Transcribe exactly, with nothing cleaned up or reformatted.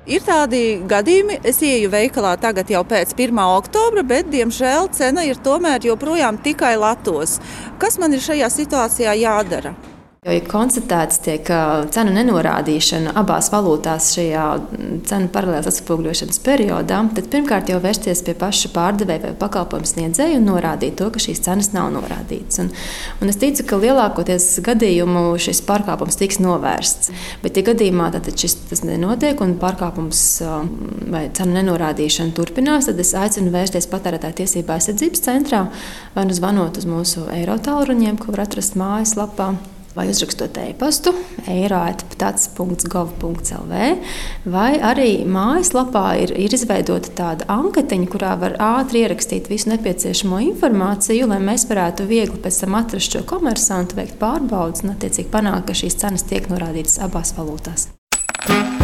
Ir tādi gadījumi, es ieju veikalā tagad jau pēc pirmā oktobra, bet, diemžēl, cena ir tomēr joprojām tikai latos. Kas man ir šajā situācijā jādara? Jo, ja konstatēts tiek cenu nenorādīšana abās valūtās šajā cenu paralēlas atspoguļošanas periodā, tad pirmkārt jau vērsties pie paša pārdevēja vai pakalpojumu sniedzēja un norādīt to, ka šīs cenas nav norādītas. Un, un es ticu, ka lielākoties gadījumu šis pārkāpums tiks novērsts. Bet, ja gadījumā šis tas nenotiek un pārkāpums vai cenu nenorādīšana turpinās, tad es aicinu vērsties patērētāju tiesību aizsardzības centrā vai nu zvanot uz mūsu eiro tālruņiem, ko var atrast mājaslapā, vai uzrakstot e-pastu eiro at ptats punkts gov punkts l v, vai arī mājaslapā ir, ir izveidota tāda anketiņa, kurā var ātri ierakstīt visu nepieciešamo informāciju, lai mēs varētu viegli pēc tam atrast šo komersantu, veikt pārbaudes un attiecīgi panākt, ka šīs cenas tiek norādītas abās valūtās.